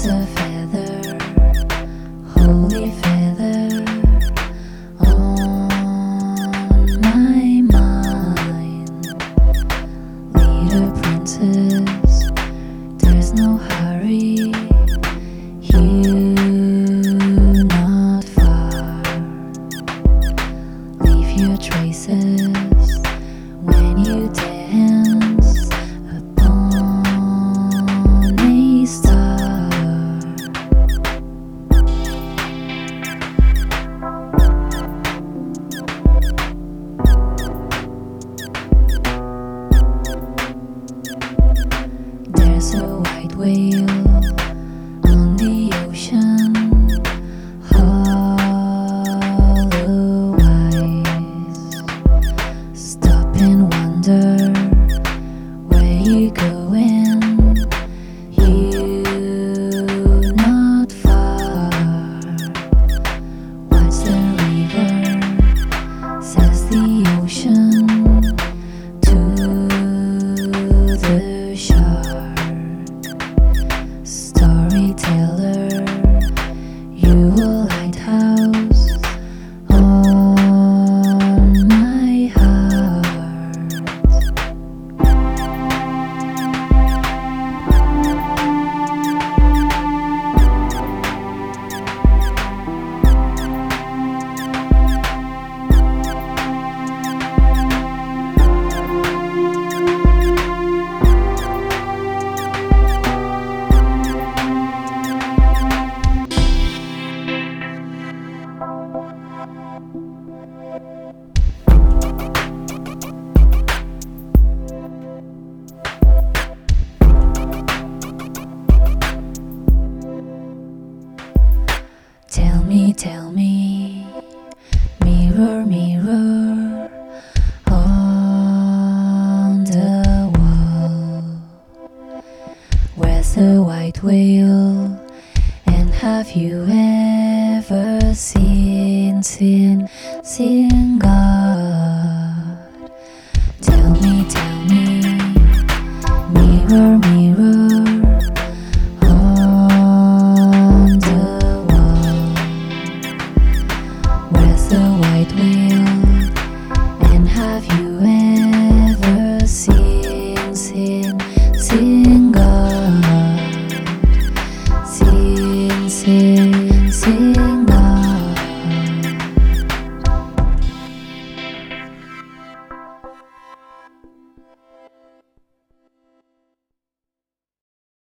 There's a feather, holy feather, on my mind. Little princess, there's no hurry, you not far. Leave your traces when you dance upon a star. There's a white whale on the ocean, hollow eyes. Stop and wonder where you going, you not far. Watch the river, says the ocean to the shark. Storyteller, you a lighthouse on my heart. Tell me, mirror, mirror on the wall, where's the white whale? And have you ever seen God? Tell me, mirror, mirror on the wall, where's the white whale? And have you ever